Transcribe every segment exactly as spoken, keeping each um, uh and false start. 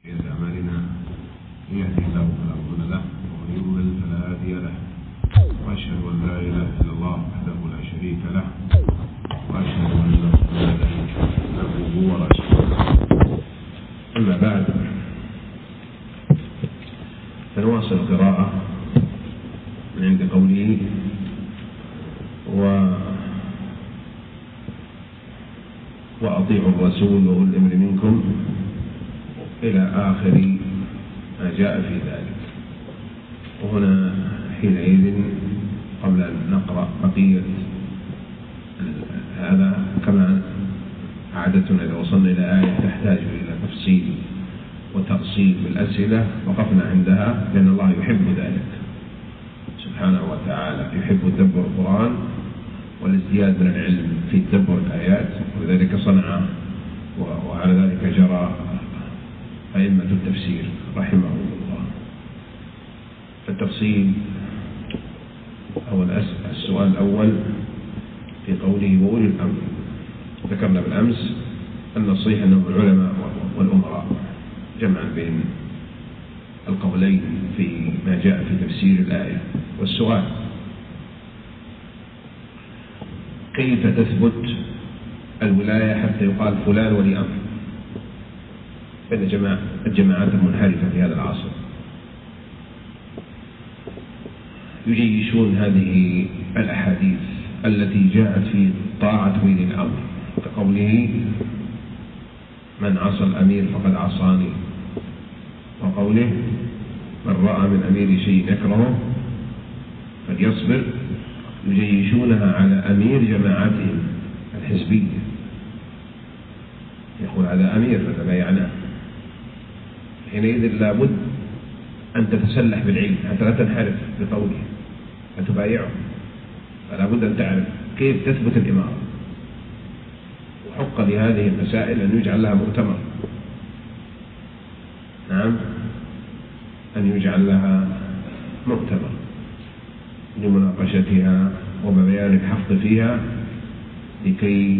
أعمالنا يهدي الله فلا مضل له ومن يضلل فلا هادي له وأشهد أن لا إله إلا الله وحده لا شريك له وأشهد أن محمدا عبده ورسوله. أما بعد، فنواصل القراءة من عند قوله و وأطيعوا الرسول وأولي الأمر منكم إلى آخر ما جاء في ذلك. وهنا حينئذ قبل أن نقرأ بقية هذا، كما عادتنا إذا وصلنا إلى آية تحتاج إلى تفصيل وتقصير بالأسئلة وقفنا عندها، لأن الله يحب ذلك سبحانه وتعالى، يحب تدبر القرآن والازدياد من العلم في تدبر الآيات، ولذلك صنع وعلى ذلك جرى أئمة التفسير رحمهم الله. التفصيل أو السؤال الأول في قوله وأولي الأمر، ذكرنا بالأمس أن الصحيح أنهم العلماء والأمراء، جمعا بين القولين في ما جاء في تفسير الآية. والسؤال كيف تثبت الولاية حتى يقال فلان ولي أمر بين جماعة الجماعات المنحرفة في هذا العصر، يجيشون هذه الأحاديث التي جاءت في طاعة ولي الأمر، كقوله من عصى الأمير فقد عصاني، وقوله من رأى من أمير شيء يكرهه فليصبر، يجيشونها على أمير جماعتهم الحزبية، يقول هذا أمير هذا ما يعناه. حينئذ لابد أن تتسلح بالعلم حتى لا تنحرف بقوله فتبايعه، فلا بد أن تعرف كيف تثبت الإمارة، وحق لهذه المسائل أن يجعل لها مؤتمر، نعم أن يجعل لها مؤتمر لمناقشتها وبيان الحق فيها، لكي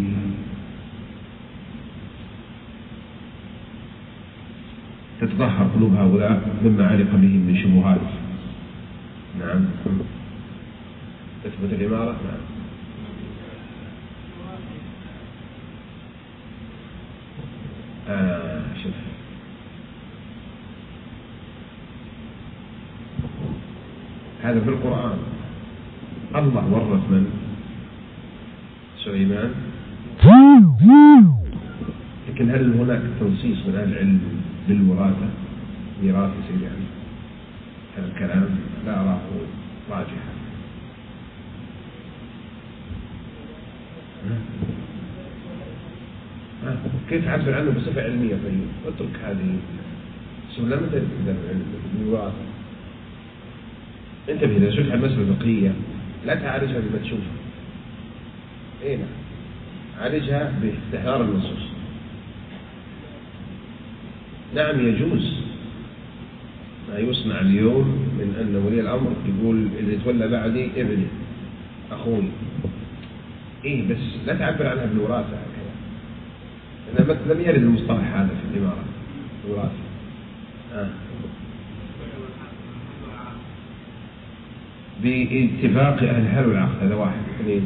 تتطهر قلوب هؤلاء مما علق بهم من شبهات. نعم تثبت الإمارة. نعم آه شوف هذا في القرآن الله ورث من سليمان، لكن هل هناك تنصيص من أهل العلم بالوراثة ميراث يصير يعني؟ هذا الكلام لا أراه راجحا. كيف تعبر عنه بصفة علمية؟ طيب اترك هذه سؤال لم تدرك بالوراثة. انتبه إذا شرح المسألة الفقهية لا تعالجها بما تشوفها، اي نعم عالجها باستحضار النصوص. نعم يجوز ما يصنع اليوم من أن ولي الأمر يقول اللي يتولى بعدي ابني أخوي، إيه بس لا تعبر عنها بالوراثة هكذا، لأن لم يرد المصطلح هذا في الإمارة الوراثة. آه. باتفاق أهل الحل والعقد، هذا واحد. اثنين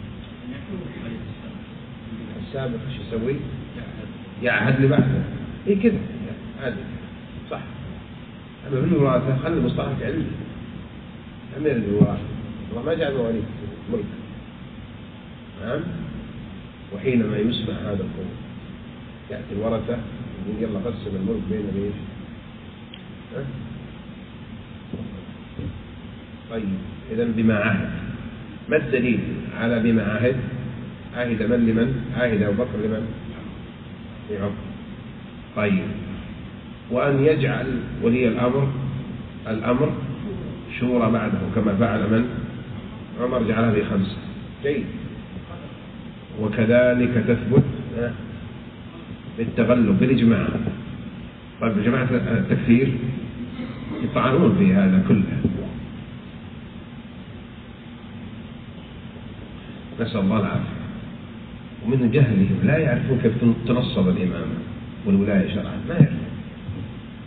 السابق شو يسوي؟ يعهد اللي بعده، إيه كذا عادي صح. أما بالوراثة خلي مصطلحك علمي، أمير الوراثة الله ما جعل مواليد ملك. نعم وحينما يسمع هذا القول يأتي الورثة يقول يلا قسم الملك بين ليش. طيب إذن بما عهد، ما الدليل على بما عهد؟ عهد من لمن؟ عهد أبو بكر لمن؟ لعمر. طيب وأن يجعل ولي الأمر الأمر شورى بعده كما فعل من؟ عمر جعلها بخمسة. جيد. وكذلك تثبت بالتغلب بالإجماع. طيب جماعة التكفير يطعنون في هذا كله، نسأل الله العافية، ومن جهلهم لا يعرفون كيف تنصب الإمامة والولاية شرعا، ما يعرفون.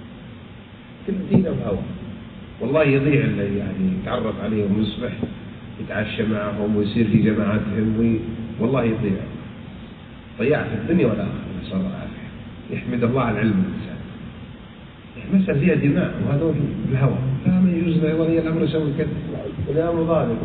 كل دينه وهوى. والله يضيع اللي يعني يتعرف عليهم ويصبح يتعشى معهم ويصير في جماعاتهم وي... والله يضيع، ضياع في الدنيا والآخرة، نسأل الله العافية. يحمد الله على العلم الإنسان. مسألة فيها دماء وهذول بالهوى، لا ما يجوز له ولي الأمر يسوي كذا ولا أمر ظالم.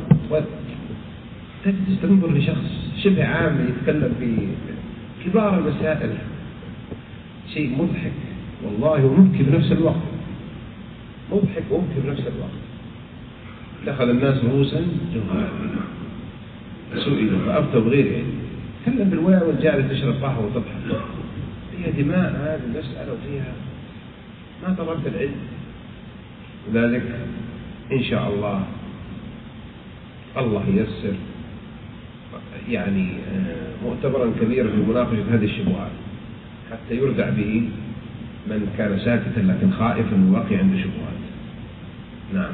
تجلس تنظر لشخص شبه عام يتكلم في كبار المسائل، شيء مضحك والله ومبكي بنفس الوقت، مضحك ومبكي بنفس الوقت. دخل الناس رؤوسا جهالا سئلوا فأفتوا بغير علم، تكلم بالوعي والجاري تشرب قهوة وتضحك. فيها دماء هذه المسألة وفيها ما طلبت العلم. لذلك إن شاء الله الله ييسر يعني مؤتمرا كبيرا في مناقشة هذه الشبهات حتى يردع به من كان ساكتا لكن خائفا وبقي عنده شبهات. نعم.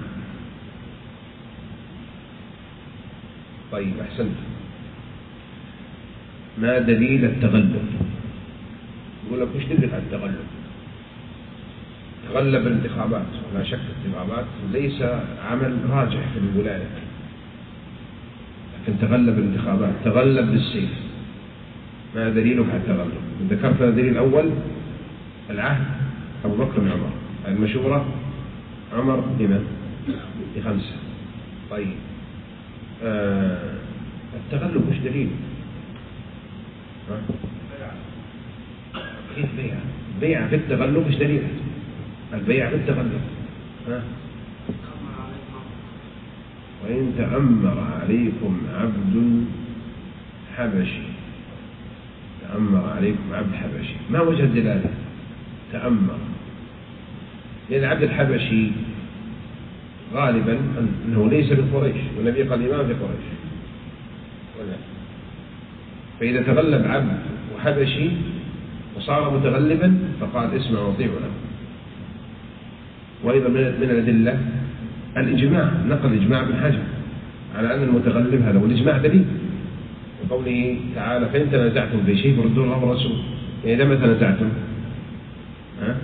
طيب أحسنت. ما دليل التغلب؟ يقول لك وش دليل على التغلب؟ تغلب الانتخابات، ولا شك الانتخابات ليس عمل راجح في الولاية، لكن تغلب الانتخابات، تغلب بالسيف. ما دليلك على التغلب؟ ذكرت الدليل الأول العهد أبو بكر بن عمر، المشورة عمر لمن؟ لخمسة. طيب آه التغلب مش دليل؟ كيف بيع؟ بيع في التغلب مش دليل، البيع في التغلب. ها؟ وإن تأمر عليكم عبد حبشي، تأمر عليكم عبد حبشي، ما وجه الدلالة؟ تأمر، لأن العبد الحبشي غالبا أنه ليس من قريش، والنبي قال إمام في قريش، ولا فإذا تغلب عبد وحبشي وصار متغلبا فقال اسمع وطيع له. وأيضا من الأدلة الإجماع، نقل إجماع ابن حجر على أن المتغلب هذا، والإجماع دليل، وقوله تعالى فإن تنازعتم في شيء فردوا الله والرسول. يعني إذا ما تنازعتم ها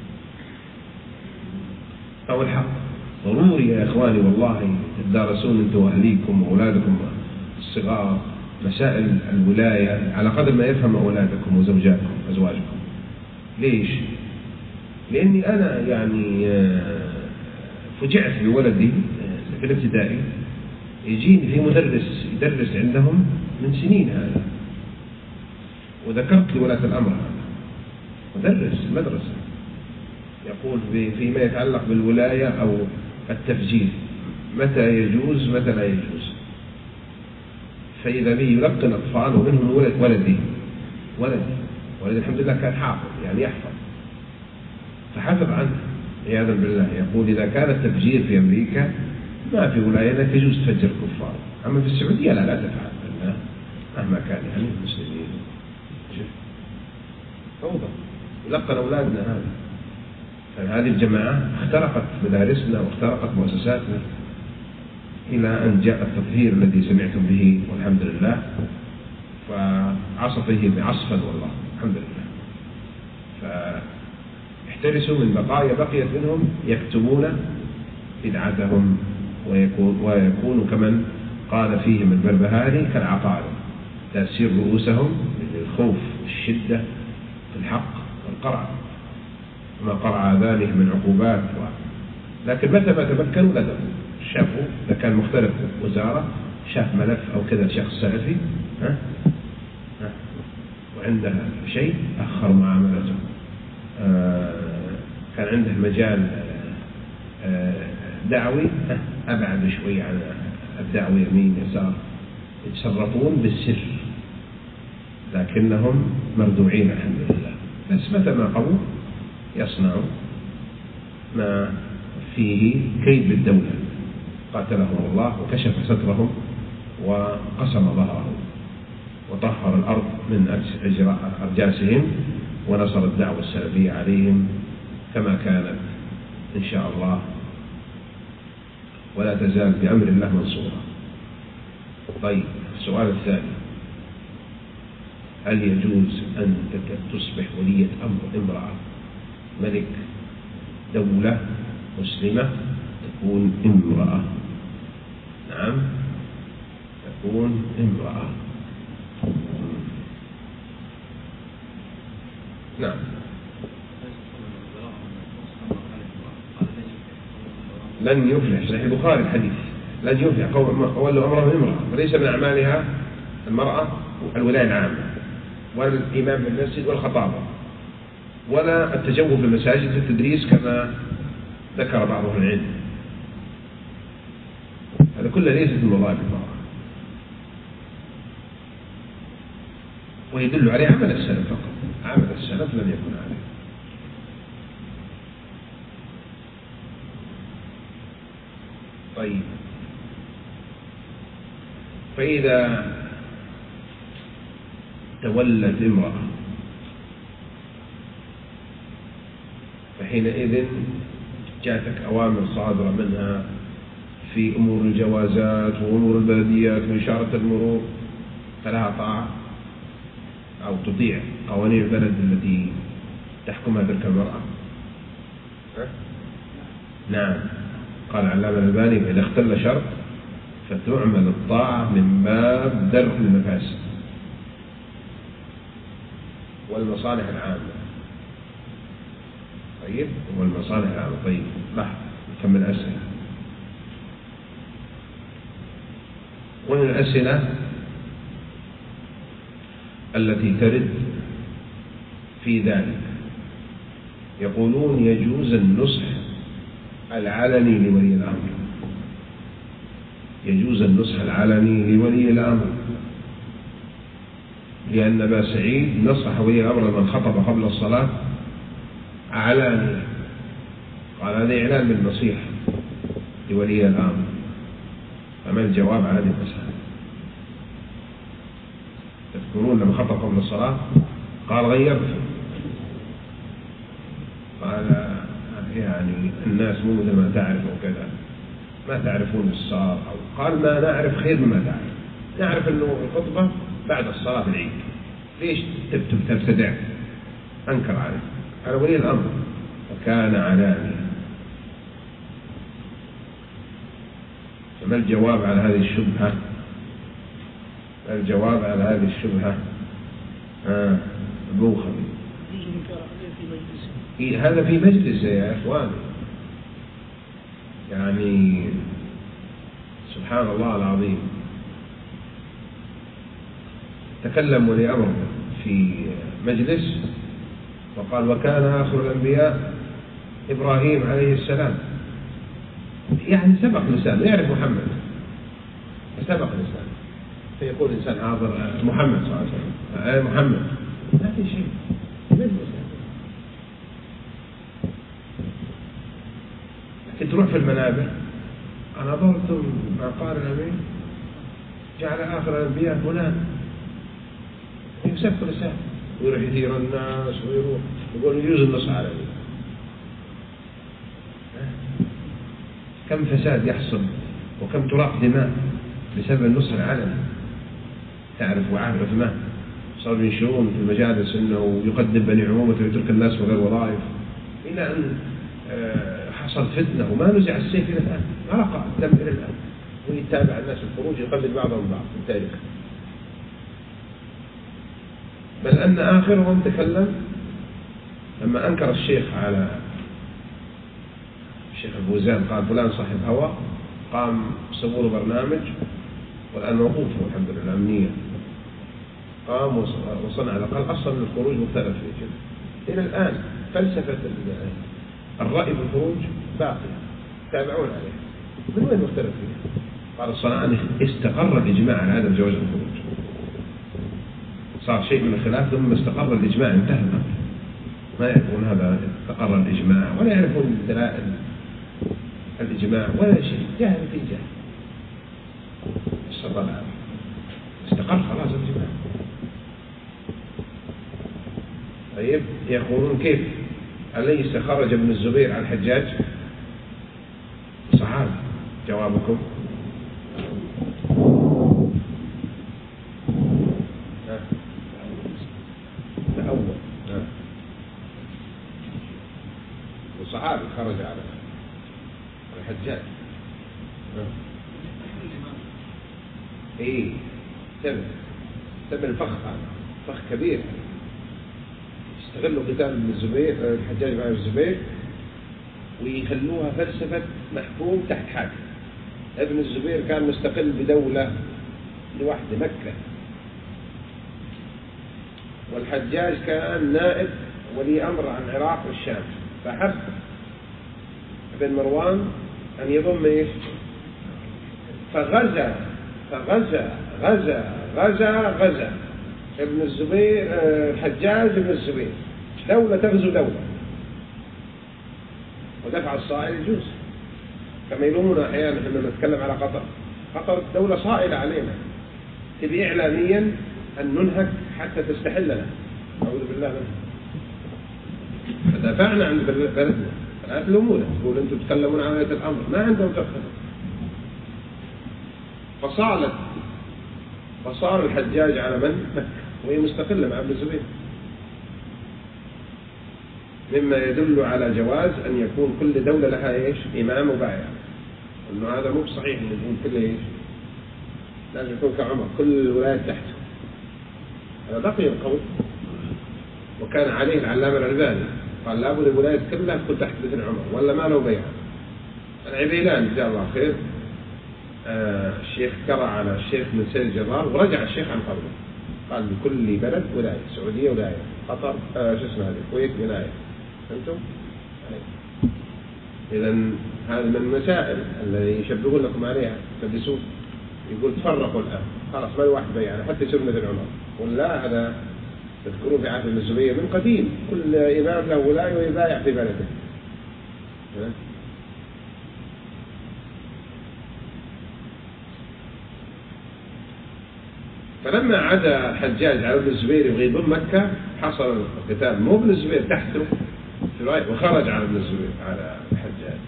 أو الحق ضروري يا إخواني والله تدارسون أنتم وأهليكم وأولادكم الصغار مسائل الولاية على قدر ما يفهم أولادكم وزوجاتكم أزواجكم. ليش؟ لأني أنا يعني فجعت بولدي في الابتدائي يجيني في مدرس يدرس عندهم من سنين هذا، وذكرت لولاة الأمر هذا مدرس المدرسة يقول فيما يتعلق بالولاية أو التفجير متى يجوز متى لا يجوز. فإذا به يلقن أطفال ومنهم ولد ولدي ولدي ولد الحمد لله كان حافظ يعني يحفظ، فحفظ عنه عياذا بالله. يقول إذا كان التفجير في أمريكا ما في ولاية لا تجوز تفجر الكفار، أما في السعودية لا لا تفعل مهما كان يعني المسلمين. فوضى يلقن أولادنا هذا. فهذه الجماعة اخترقت مدارسنا واخترقت مؤسساتنا إلى أن جاء التطهير الذي سمعتم به والحمد لله، فعصف به عصفا والله الحمد لله. فاحترسوا من بقايا بقيت منهم يكتمون بدعتهم ويكون, ويكون كمن قال فيهم البربهاري كالعقارب تأسير رؤوسهم بالخوف الشدة في الحق والقرع وما قرع ذلك من عقوبات و... لكن متى ما تمكنوا لدوا شافوا إذا كان مختلف وزارة شاف ملف أو كذا شخص سلفي ها؟ ها؟ وعنده شيء أخر معاملته. آه كان عنده مجال آه دعوي أبعد شوي عن الدعوة يمين يسار، يتصرفون بالسر لكنهم مردوعين الحمد لله. بس متى ما قووا يصنعوا ما فيه كيد بالدولة قاتلهم الله وكشف سترهم وقسم ظهرهم وطهر الأرض من أرجاسهم ونصر الدعوة السلفية عليهم كما كانت إن شاء الله ولا تزال بأمر الله منصورة. طيب السؤال الثاني، هل يجوز أن تصبح ولية أمر امرأة ملك دولة مسلمة تكون امرأة. نعم تكون امرأة. نعم لن يفلح. صحيح البخاري الحديث لن يفلح قوم ولوا أمرهم امرأة، وليس من أعمالها المرأة الولاية العامة ولا الإمام في المسجد ولا الخطابة ولا التجول في المساجد في التدريس كما ذكر بعض أهل العلم. هذا كله ليست من وظائف المرأة، ويدل عليه عمل السلف فقط. عمل السلف لم يكن عليه. طيب فإذا تولت امرأة فحينئذ جاءتك أوامر صادرة منها في أمور الجوازات وأمور البلديات وإشارة المرور، فلها طاعة أو تطيع قوانين البلد التي تحكمها تلك المرأة. نعم قال علامة الألباني فإذا اختل شرط فتعمل الطاعة من باب درء المفاسد والمصالح العامة. طيب والمصالح العامة. طيب لحظة نكمل أسئلة. ومن الأسئلة التي ترد في ذلك يقولون يجوز النصح العلني لولي الأمر. يجوز النصح العلني لولي الأمر لأن أبا سعيد نصح ولي الأمر لمن خطب قبل الصلاة علانية، قال هذا إعلان بالنصيحة لولي الأمر. فما الجواب على هذه المسألة؟ تذكرون لما خطب قبل الصلاة قال غيرت، قال يعني الناس مو مثل ما تعرف وكذا، ما تعرفون الصار، أو قال ما نعرف خير مما تعرف، نعرف أنه الخطبة بعد الصلاة في العيد، ليش تبتدع؟ أنكر عليه على ولي الأمر فكان علانيا. فما الجواب على هذه الشبهة؟ الجواب على هذه الشبهة آه أبو خبير إيه هذا في مجلس يا إخواني، يعني سبحان الله العظيم. تكلم ولي أمر في مجلس وقال وكان آخر الأنبياء إبراهيم عليه السلام، يعني سبق لسانه يعرف محمد، سبق لسانه، فيقول إنسان حاضر محمد صلى الله عليه وسلم أي محمد، ما في شيء مجلس. لكن تروح في المنابر أنا ضربتم ما قال الأمين جعل آخر الأنبياء فلان، يسبق لسانه ويروح يثير الناس ويروح يقول يجوز النص عليه. كم فساد يحصل وكم تراق دماء بسبب النص العلني. تعرف وعارف عثمان صاروا ينشرون في المجالس انه يقدم بني عمومة ويترك الناس من غير وظائف، الى ان حصل فتنه وما نزع السيف الى الان، ما رقع الدم الى الان، ويتابع الناس الخروج يقلد بعضهم بعض في التاريخ. بل ان اخرهم تكلم لما انكر الشيخ على الشيخ الفوزان، قال فلان صاحب هوى، قام سووا له برنامج والآن موقوف الحمد لله الأمنية، قام وصنع قال أصلا الخروج مختلف فيه كده. إلى الآن فلسفة الرأي بالخروج باقية، تابعون عليه. من وين مختلف فيه؟ قال الصنعاني استقر الإجماع على عدم جواز الخروج، صار شيء من الخلاف ثم استقر الإجماع انتهى الأمر. ما يعرفون هذا استقر الإجماع ولا يعرفون دلائل الإجماع ولا شيء، جاهل في جاهل. الصلاة العامة استقر خلاص الإجماع. طيب يقولون كيف؟ أليس خرج ابن الزبير عن الحجاج؟ صحابي. جوابكم؟ الأول صحابي خرج على الحجاج. ايه تبع تبع الفخ، هذا فخ كبير. استغلوا قتال ابن الزبير الحجاج مع الزبير ويخلوها فلسفة محكوم تحت حاكم. ابن الزبير كان مستقل بدولة لوحده مكة، والحجاج كان نائب ولي أمر عن العراق والشام، فحب ابن مروان أن يضم إيش؟ فغزا فغزا غزا غزا غزا ابن الزبير الحجاج ابن الزبير دولة تغزو دولة، ودفع الصائل يجوز. كما يلومنا أحيانا إحنا نتكلم على قطر. قطر دولة صائلة علينا، تبي إعلاميا أن ننهك حتى تستحل لنا، أعوذ بالله منه. فدافعنا عن بلدنا، لا تلومونا تقول أنتم تتكلمون عن هذا الأمر، ما عندهم تفهم. فصالت فصار الحجاج على من؟ مكة، وهي مستقلة مع ابن الزبير، مما يدل على جواز أن يكون كل دولة لها إيش؟ إمام وبايع. إنه هذا مو صحيح إن يكون كل إيش؟ لازم يكون كعمر كل الولايات تحته. هذا بقي القول، وكان عليه العلامة الألباني قال لابد الولايات كلها تكون تحت مثل عمر ولا ما له بيع. العبيلان جزاه الله خير آه الشيخ كرع على الشيخ من سيد الجرار ورجع الشيخ عن قوله، قال لكل بلد ولاية، السعودية ولاية، قطر آه شو اسمه هذه الكويت ولاية. فهمتم؟ إذا هذا من المسائل اللي يشبهون لكم عليها تلبسون. يقول تفرقوا الآن خلاص ما الواحد بيع حتى يصير مثل عمر، ولا هذا تذكرون في عهد ابن الزبير من قديم كل إمام له ولاية ويبايع في بلده. فلما عدا الحجاج على ابن الزبير يبغى يضم مكة حصل القتال، مو ابن الزبير تحته في رواية وخرج على ابن الزبير على الحجاج.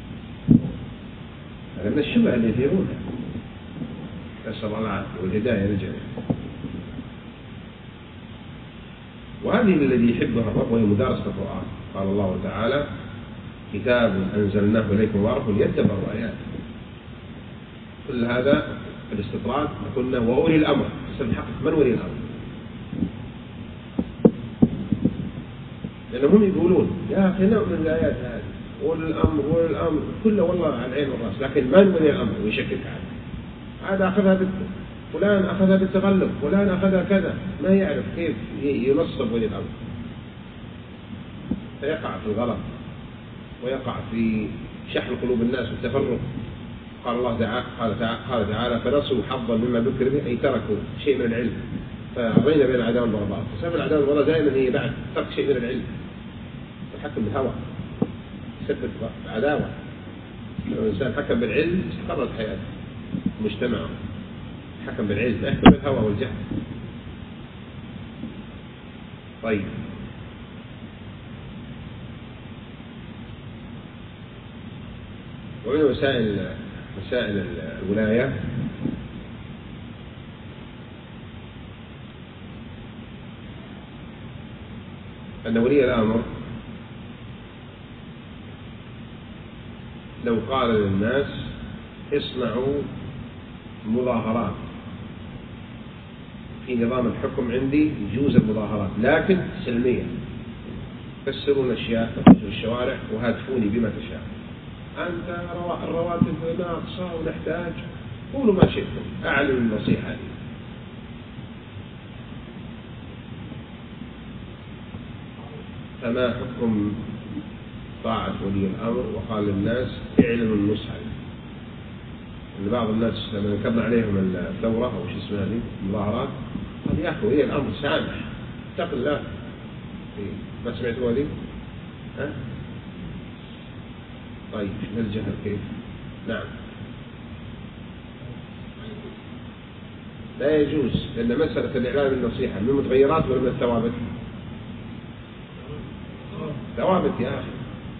هذا من الشبه اللي يثيرونها، نسأل الله العافية والهداية للجميع. وهذه الذي يحبها الرب وهي مدارسة القرآن. قال الله تعالى كتاب أنزلناه إليكم مبارك ليدبروا آياته. كل هذا الاستطراد قلنا وأولي الأمر، نحقق من ولي الأمر، لأنهم يقولون يا أخي نؤمن الآيات هذه ولي الأمر ولي الأمر كله والله على العين والرأس، لكن من ولي الأمر ويشكك عنه. هذا أخذها بال... فلان أخذها بالتغلب، فلان أخذها كذا، ما يعرف كيف ينصب ولي الأمر، فيقع في الغلط ويقع في شحن قلوب الناس والتفرق. قال الله تعالى قال تعالى, قال تعالى فنسوا حظا مما ذكر به، أي تركوا شيء من العلم، فأضينا بين العداوة والبغضاء. فسبب العداوة والبغضاء دائما هي بعد ترك شيء من العلم، الحكم بالهوى يسبب عداوة. لو الإنسان حكم بالعلم استقرت حياته مجتمعه، حكم بالعلم لا يحكم بالهوى والجهل. طيب ومن وسائل مسائل الولاية أن ولي الأمر لو قال للناس اصنعوا مظاهرات، في نظام الحكم عندي يجوز المظاهرات لكن سلمية، كسرون أشياء، تخرجوا الشوارع وهاتفوني بما تشاء، أنت الرواتب ناقصة ونحتاج، قولوا ما شئتم، أعلنوا النصيحة لي. فما حكم طاعة ولي الأمر وقال للناس اعلنوا النصح؟ إن بعض الناس لما نكبنا عليهم الثورة أو شو اسمها هذه المظاهرات قال يا أخي ولي الأمر سامح اتق الله. ما سمعتوا هذه؟ ها؟ طيب الجهل كيف؟ نعم لا يجوز، لأن مسألة الإعلان بالنصيحة من المتغيرات ولا من الثوابت؟ ثوابت يا أخي.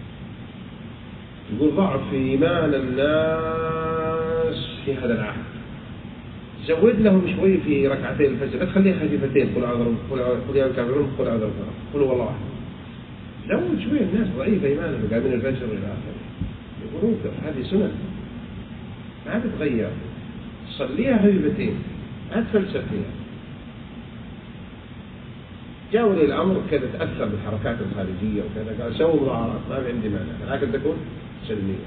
يقول ضعف في إيمان الناس في هذا العهد، زود لهم شوي في ركعتين الفجر، لا تخليها خفيفتين، قل أعوذ قل يا الكافرون قل أعوذ قل هو الله أحد، جو شوية الناس ضعيفة إيمانا وقاعدين الفجر إلى آخره، يقولون هذه سنن ما تتغير، صليها هجبتين ما تفلسف فيها. جاء ولي الأمر كذا تأثر بالحركات الخارجية وكذا، قال سووا مظاهرات ما في عندي مانع، لكن تكون سلمية،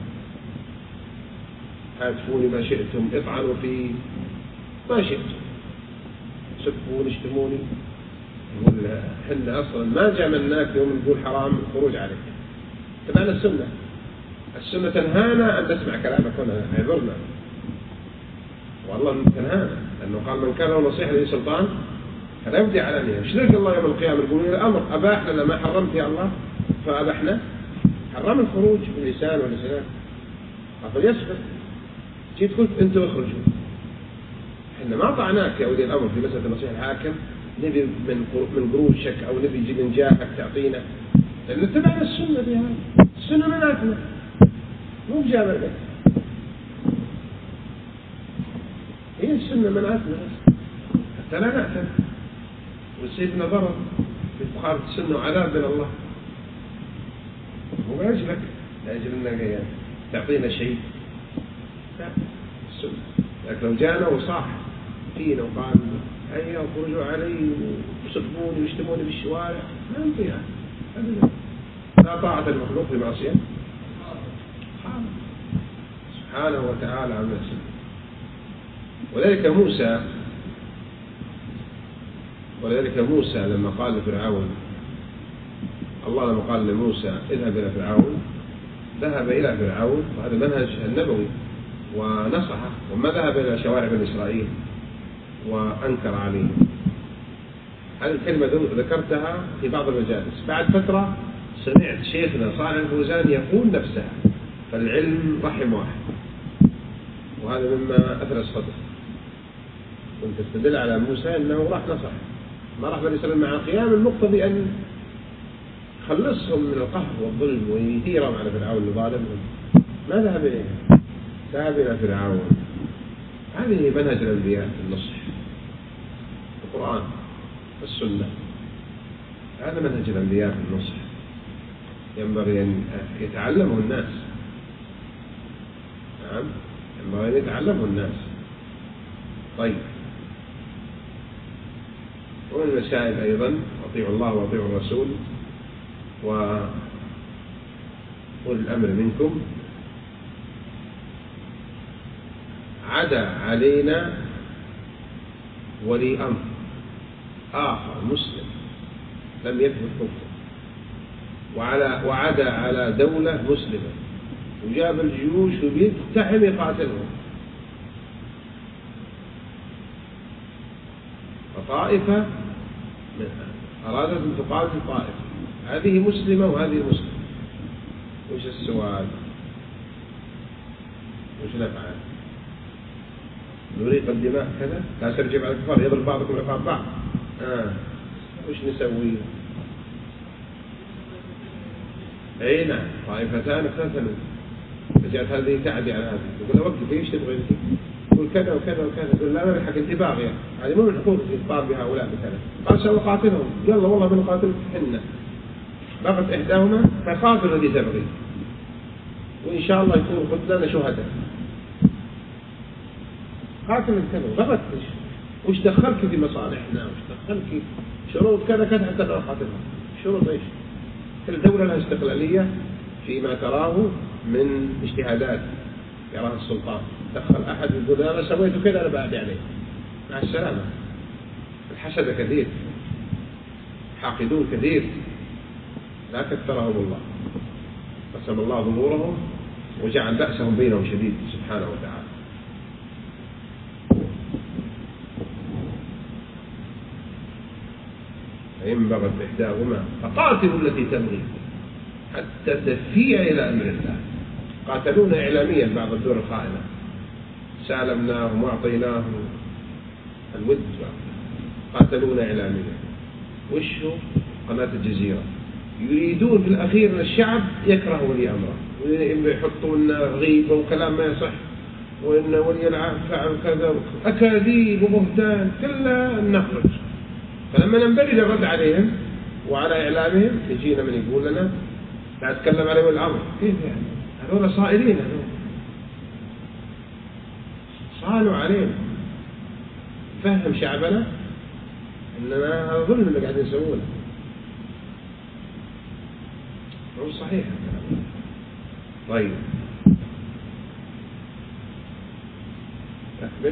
هاتفوني ما شئتم، اطعنوا في ما شئتم، سبوني اشتموني. يقول احنا اصلا ما جاملناك يوم نقول حرام الخروج عليك، تبعنا السنه، السنه تنهانا ان نسمع كلامك هنا، اعذرنا والله تنهانا، لانه قال من كان له نصيحه لاي سلطان فلا يبدي علانيه. ايش لك الله يوم القيامه يقول لي الامر اباح لنا ما حرمت يا الله فابحنا، حرم الخروج باللسان واللسان فليسكت. جيت قلت انتم اخرجوا، احنا ما طعناك يا ولي الامر في مساله نصيحه الحاكم نبي من من قروشك او نبي يجي من جاهك تعطينا، لان اتبعنا السنه في هذا، السنه منعتنا مو بجامع لك، هي السنه منعتنا حتى لا نعتد ويصيبنا ضرر في مخالفه السنه وعذاب من الله، مو لاجلك لاجل انك تعطينا شيء، لا السنه. لكن لو جانا وصاح فينا وقال هيا وخرجوا علي ويسبوني ويشتموني بالشوارع ما ينفع ابدا، لا طاعة المخلوق بمعصية سبحانه وتعالى عن نفسه. ولذلك موسى ولذلك موسى لما قال لفرعون، الله لما قال لموسى اذهب إلى فرعون، ذهب إلى فرعون، وهذا المنهج النبوي، ونصحه، وما ذهب إلى شوارع بني إسرائيل وأنكر عليه. هذه الكلمة ذكرتها في بعض المجالس، بعد فترة سمعت شيخنا صالح الفوزان يقول نفسها، فالعلم رحم واحد، وهذا مما أثر الصدر. كنت تستدل على موسى أنه راح نصح، ما راح بني إسرائيل مع قيام المقتضي أن خلصهم من القهر والظلم ويثيرهم على فرعون وظالمهم، ما ذهب إليه؟ ذهب إلى فرعون. هذه منهج الأنبياء النصح، القرآن السنة، هذا منهج الأنبياء في النصح، ينبغي أن يتعلمه الناس. نعم ينبغي أن يتعلمه الناس. طيب، ومن المسائل أيضا أطيعوا الله وأطيعوا الرسول وأولي الأمر منكم. عدا علينا ولي أمر آخر مسلم لم يثبت كفره، وعلى وعدا على دولة مسلمة وجاب الجيوش وبيقتحم يقاتلهم، فطائفة أرادت أن تقاتل طائفة، هذه مسلمة وهذه مسلمة، وش السؤال؟ وش نفعل؟ نريق الدماء كذا، لا ترجع على الكفار يضرب بعضكم رقاب بعض، آه. وش نسوي؟ اي نعم، طائفتان اقتتلوا، فجاءت هذه تعدي على هذه، يقول له وقف ايش تبغي انت؟ يقول كذا وكذا وكذا، يقول لا انا الحق انت باغيه، هذه مو من حقوق الاخبار بهؤلاء بكذا. قال سوف قاتلهم، يلا والله بنقاتل حنا، بغت احداهما فقاتل الذي تبغي، وان شاء الله يكون قتلنا شهداء. قاتل الكذا، بغت ايش؟ وش دخلك في مصالحنا؟ وش دخلك شروط كذا كذا حتى لا قاتلهم؟ شروط ايش؟ كل دولة لها استقلالية فيما تراه من اجتهادات يراها السلطان. دخل أحد يقول أنا سويت كذا أنا بعد عليه، مع السلامة. الحسد كثير، حاقدون كثير، لا كثرهم الله، قسم الله ظهورهم وجعل بأسهم بينهم شديد سبحانه وتعالى. فإن بغت إحداهما فقاتلوا التي تبغي حتى تفيء إلى أمر الله. قاتلونا إعلاميا بعض الدول الخائنة، سالمناهم وأعطيناهم الود، قاتلونا إعلاميا. وشو؟ قناة الجزيرة يريدون في الأخير أن الشعب يكره ولي أمره، ويحطون غيبة وكلام ما يصح، وإن ولي العهد فعل كذا، أكاذيب وبهتان، كلها نخرج. فلما ننبرد الرد عليهم وعلى إعلامهم يجينا من يقول لنا لا أتكلم عليهم الأمر. كيف يعني؟ هذول صائلين، هذول صالوا علينا. فهم شعبنا إننا هذا ظلم اللي قاعدين يسوونه، مو صحيح. طيب أكمل.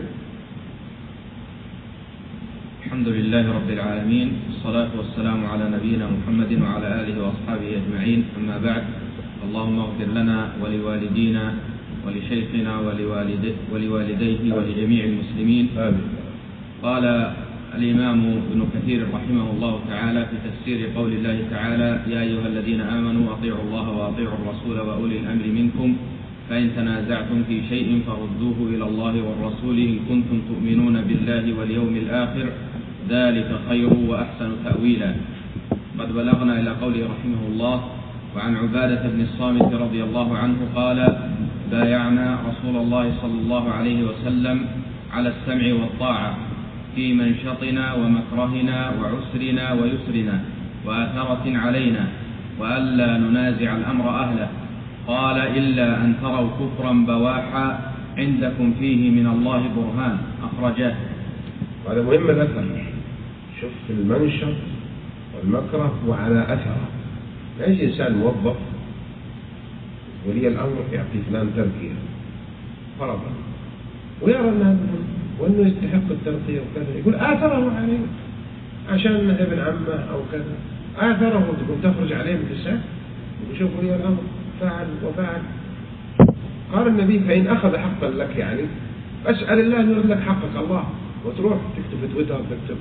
الحمد لله رب العالمين، والصلاة والسلام على نبينا محمد وعلى آله وأصحابه أجمعين، أما بعد. اللهم اغفر لنا ولوالدينا ولشيخنا ولوالديه ولجميع المسلمين. آمين. قال الإمام ابن كثير رحمه الله تعالى في تفسير قول الله تعالى: يا أيها الذين آمنوا أطيعوا الله وأطيعوا الرسول وأولي الأمر منكم فإن تنازعتم في شيء فردوه إلى الله والرسول إن كنتم تؤمنون بالله واليوم الآخر ذلك خير وأحسن تأويلا. قد بلغنا إلى قوله رحمه الله: وعن عبادة بن الصامت رضي الله عنه قال: بايعنا رسول الله صلى الله عليه وسلم على السمع والطاعة في منشطنا ومكرهنا وعسرنا ويسرنا وآثرة علينا، وألا ننازع الأمر أهله. قال: إلا أن تروا كفرا بواحا عندكم فيه من الله برهان. أخرجاه. هذا مهم الأثر. شوف المنشط والمكره وعلى أثره. ما يجي إنسان موظف ولي الأمر يعطي فلان ترقية فرضا ويرى أنه وأنه يستحق الترقية وكذا، يقول آثره عليه عشان ابن عمه أو كذا، آثره تقول تخرج عليه من الساعة وشوف ولي الأمر فعل وفعل. قال النبي: فإن أخذ حقا لك يعني أسأل الله أن يرد لك حقك الله، وتروح تكتب في تويتر تكتب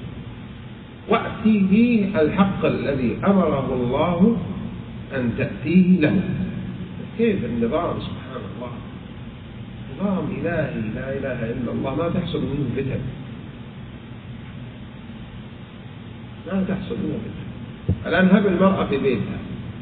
وأتيه الحق الذي أمره الله أن تأتيه له. كيف النظام؟ سبحان الله، نظام إلهي لا إله إلا الله، ما تحصل منه فتن، ما تحصل منه فتن. الآن هب المرأة في بيتها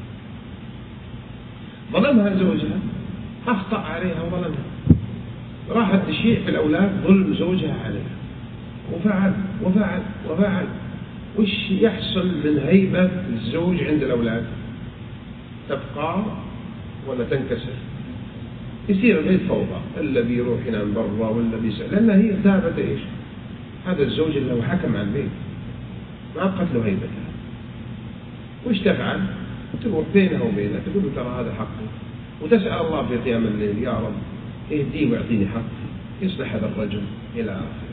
ظلمها زوجها، أخطأ عليها وظلمها، راحت تشيع في الأولاد ظلم زوجها عليها، وفعل وفعل وفعل. وش يحصل من هيبة الزوج عند الأولاد؟ تبقى ولا تنكسر؟ يصير البيت فوضى، اللي بيروح ينام برا واللي بيسأل، لأن هي ثابت إيش؟ هذا الزوج اللي هو حكم على البيت ما قتله هيبتها. وش تفعل؟ تروح بينها وبينها تقول له: ترى هذا حقي، وتسأل الله في قيام الليل: يا رب اهديه ويعطيني حقي، يصلح هذا الرجل إلى آخره.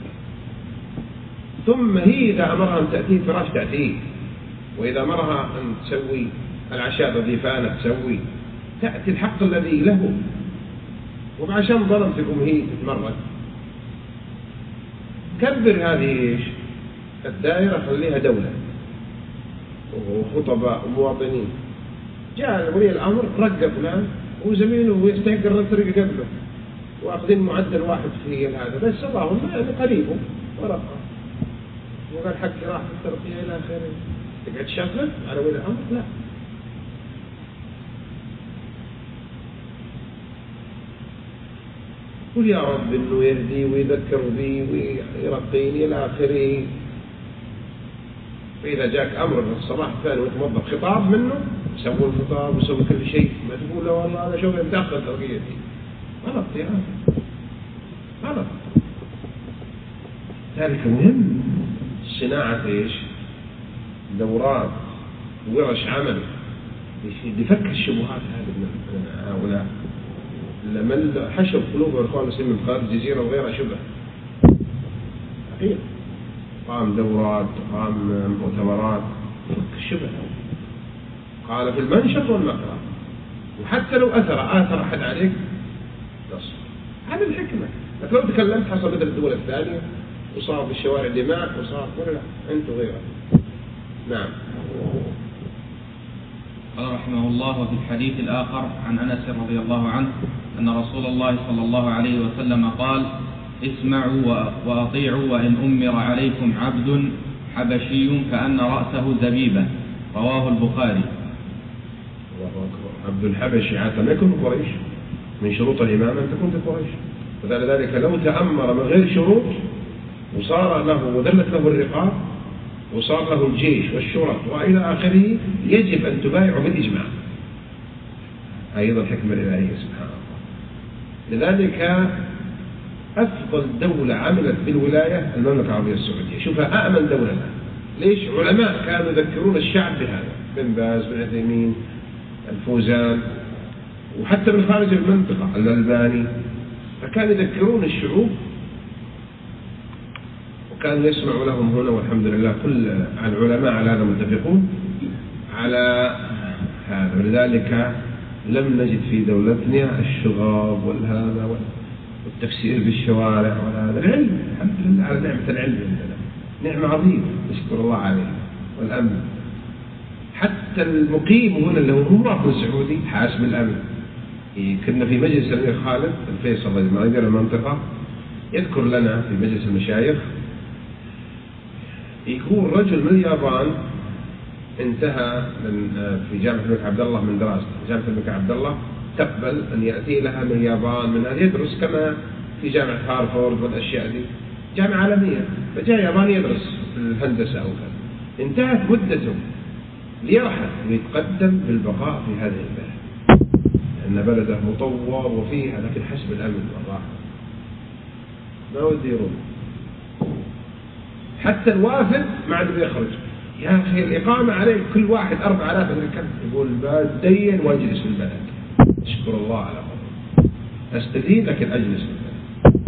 ثم هي إذا أمرها أن تأتيه فراش تأتيه، وإذا أمرها أن تسوي العشاء ضيفانة تسوي، تأتي الحق الذي له. وعشان ظلم تقوم هي تتمرد. كبر هذه إيش؟ الدائرة، خليها دولة وخطباء ومواطنين. جاء ولي الأمر رق فلان وزميله ويستحق الرترق قبله، وأخذين معدل واحد في هذا، بس صباهم يعني قريبه ورقه، وقال حقي راح في الترقية إلى آخره. تقعد تشغل على ولي الأمر؟ لا. قل يا رب إنه يهدي ويذكر بي ويرقيني إلى آخره. فإذا جاك أمر في الصباح الثاني وتوظف خطاب منه، سووا الخطاب وسووا كل شيء، ما تقول له والله أنا شغلي متأخر ترقيتي. غلط يا أخي، غلط. ذلك مهم صناعة إيش؟ دورات وورش عمل لفك الشبهات هذه من هؤلاء. لما حشر قلوب الإخوان المسلمين من خارج الجزيرة وغيرها شبه حقيقة، قام دورات، قام مؤتمرات فك الشبه. قال في المنشط والمكره، وحتى لو أثر آثر أحد عليك تصل. هذه الحكمة. لكن لو تكلمت حصل مثل الدول الثانية وصار بالشوارع دماء وصار ولا أنت غيره. نعم. قال رحمه الله: وفي الحديث الآخر عن أنس رضي الله عنه أن رسول الله صلى الله عليه وسلم قال: اسمعوا وأطيعوا وإن أمر عليكم عبد حبشي كأن رأسه زبيبة. رواه البخاري. عبد الحبشي عادة ما يكون قريش، من شروط الإمامة أن تكون في قريش، وذلك لو تأمر من غير شروط وصار له وذلت له الرقاب وصار له الجيش والشرط وإلى آخره، يجب أن تبايعه بالإجماع. أيضا الحكمة الإلهية سبحان الله. لذلك أفضل دولة عملت بالولاية المملكة العربية السعودية. شوفها أأمن دولة الآن. ليش؟ علماء كانوا يذكرون الشعب بهذا، بن باز، بن عثيمين، الفوزان، وحتى من خارج المنطقة الألباني، فكانوا يذكرون الشعوب وكانوا يسمعوا لهم هنا. والحمد لله كل العلماء على هذا متفقون على هذا. ولذلك لم نجد في دولتنا الشغاب والهذا والتفسير بالشوارع ولا هذا. العلم الحمد لله على نعمة العلم عندنا، نعمة عظيمة نشكر الله عليه، والأمن. حتى المقيم هنا اللي هو مواطن سعودي حاسب الأمن. كنا في مجلس الأمير خالد الفيصل المدير المنطقة يذكر لنا في مجلس المشايخ، يقول رجل من اليابان انتهى من في جامعة الملك عبد الله من دراسته، جامعة الملك عبد الله تقبل أن يأتي لها من اليابان من هذا يدرس كما في جامعة هارفارد والأشياء دي، جامعة عالمية، فجاء ياباني يدرس الهندسة أو كذا، انتهت مدته ليرحل ويتقدم بالبقاء في هذه البلد، لأن بلده مطور وفيها لكن حسب الأمن والراحة ما ودي يروح. حتى الوافد ما عاد بيخرج، يا أخي الإقامة عليك كل واحد أربع آلاف ركب، يقول بدين واجلس في البلد، أشكر الله على هذا، أستدين لكن أجلس في البلد.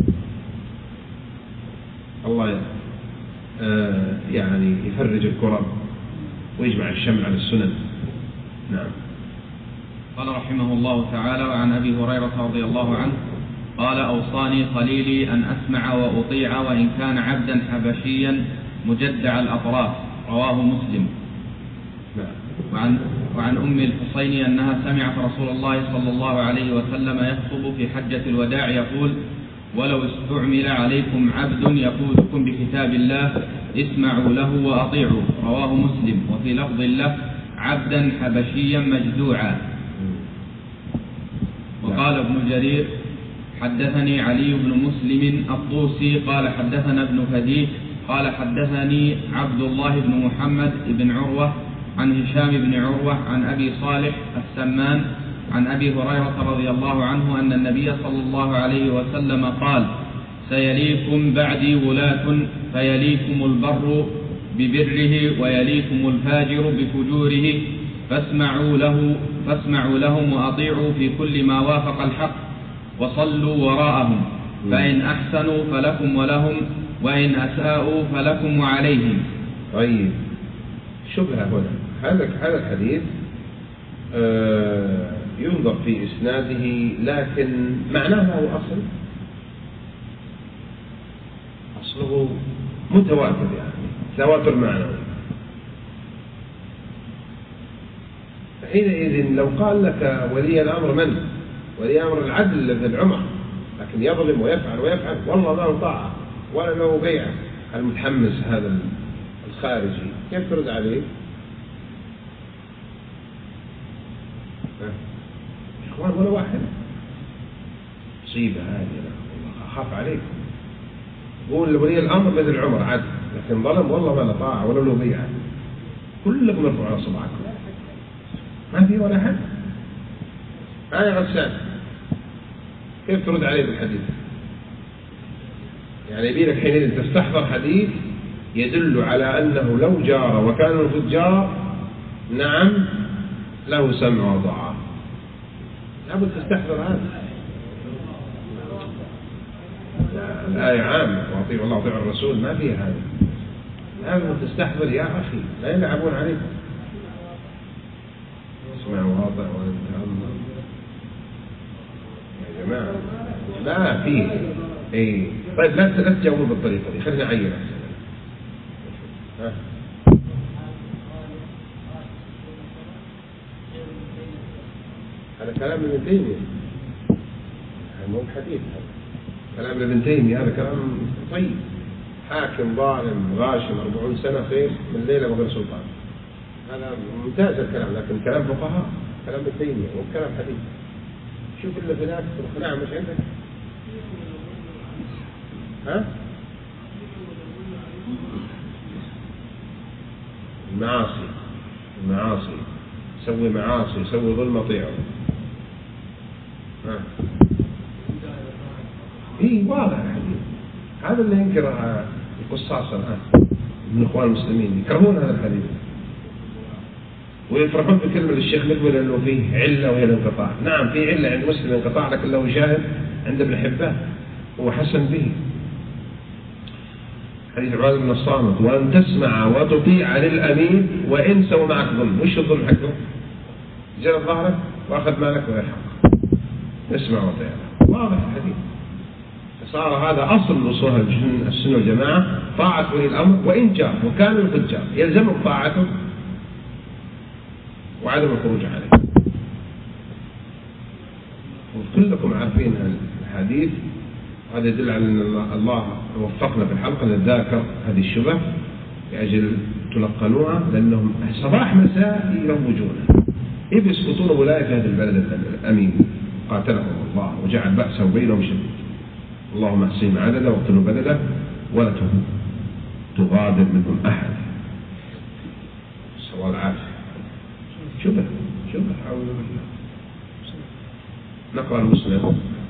الله آه يعني يفرج الكرب ويجمع الشمل على السنن. نعم. قال رحمه الله تعالى: وعن أبي هريرة رضي الله عنه قال: أوصاني خليلي أن أسمع وأطيع وإن كان عبدا حبشيا مجدع الأطراف، رواه مسلم. وعن, وعن أم الحصين أنها سمعت رسول الله صلى الله عليه وسلم يخطب في حجة الوداع يقول: ولو استعمل عليكم عبد يقودكم بكتاب الله اسمعوا له وأطيعوا، رواه مسلم. وفي لفظ له: عبدا حبشيا مجدوعا. وقال ابن جرير: حدثني علي بن مسلم الطوسي قال حدثنا ابن فديك قال حدثني عبد الله بن محمد بن عروة عن هشام بن عروة عن أبي صالح السمان عن أبي هريرة رضي الله عنه أن النبي صلى الله عليه وسلم قال: سيليكم بعدي ولاة فيليكم البر ببره ويليكم الفاجر بفجوره، فاسمعوا له فاسمعوا لهم وأطيعوا في كل ما وافق الحق وصلوا وراءهم، فإن أحسنوا فلكم ولهم وإن أساءوا فلكم وعليهم. طيب، شبهة هنا. هذا هذا الحديث آه ينظر في إسناده، لكن معناه هو أصل أصله متواتر، يعني تواتر معنوي. حينئذ لو قال لك ولي الأمر من؟ ولي أمر العدل ابن العمر، لكن يظلم ويفعل ويفعل والله ما له طاعة ولا له بيعة، المتحمس هذا الخارجي كيف ترد عليه؟ إخوان ولا واحد مصيبة هذه، والله أخاف عليكم. قول ولي الأمر مثل عمر عدل، لكن ظلم والله ما له طاعة ولا له بيعة، كلكم ارفعوا على صبعكم، ما في ولا حد. آية غسان كيف ترد عليه بالحديث؟ يعني يبيلك حينئذ تستحضر حديث يدل على أنه لو جار وكان الفجار نعم له سمع وطاعة، لابد تستحضر هذا. الآية عامة، وأطيعوا الله وأطيعوا الرسول، ما فيها هذا. لابد تستحضر يا أخي، لا يلعبون عليكم. اسمع واضع وانتهى يا جماعة، لا فيه. اي طيب، لا لا تجاوبوا بالطريقة دي، خلينا نعير. ها هذا كلام ابن تيمية، هذا مو حديث، هذا كلام ابن تيمية، هذا كلام طيب. حاكم ظالم غاشم أربعون سنة خير من ليلة وغير سلطان، هذا ممتاز الكلام، لكن كلام فقهاء، كلام ابن تيمية وكلام حديث. شوف اللي في ذاك نعم مش عندك. ها المعاصي المعاصي يسوي معاصي يسوي ظلم أطيعه. ها إيه واضح الحديث هذا اللي ينكره القصاص الآن من إخوان المسلمين، يكرهون هذا الحديث ويفرحون بكلمة الشيخ مقبل أنه فيه علة وهي الانقطاع. نعم في علة عند مسلم الانقطاع، لكن له شاهد عند ابن حبان وحسن به حديث عبادة بن الصامت: وأن تسمع وتطيع للأمين وإن سوى معك ظلم. وش الظلم حقه؟ جلد ظهرك وأخذ مالك وغير حق. اسمع وطيع. واضح الحديث. صار هذا أصل أصول السنة والجماعة، طاعة ولي الأمر وإن جار وكان الفجار يلزمهم طاعته وعدم الخروج عليه. وكلكم عارفين الحديث هذا يدل على أن الله وفقنا في الحلقة للذاكر هذه الشبه لأجل تلقنوها، لأنهم صباح مساء يروجونها. إذ يسقطون ولاية هذا البلد الأمين قاتلهم الله وجعل بأسه بينهم شديد. اللهم احصهم عددا واقتلوا بددا ولا تغادر منهم أحد. سواء العافية شبه شبه حول نقرأ المسلم.